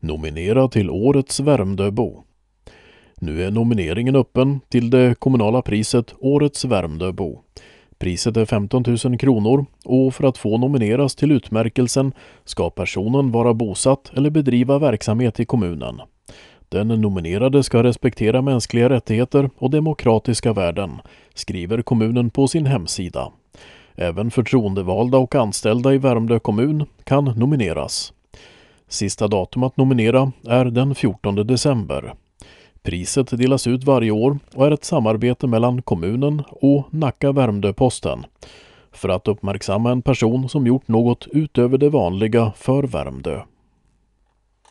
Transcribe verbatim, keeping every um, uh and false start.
Nominera till årets Värmdöbo. Nu är nomineringen öppen till det kommunala priset Årets Värmdöbo. Priset är femton tusen kronor och för att få nomineras till utmärkelsen ska personen vara bosatt eller bedriva verksamhet i kommunen. Den nominerade ska respektera mänskliga rättigheter och demokratiska värden, skriver kommunen på sin hemsida. Även förtroendevalda och anställda i Värmdö kommun kan nomineras. Sista datum att nominera är den fjortonde december. Priset delas ut varje år och är ett samarbete mellan kommunen och Nacka Värmdö-Posten för att uppmärksamma en person som gjort något utöver det vanliga för Värmdö.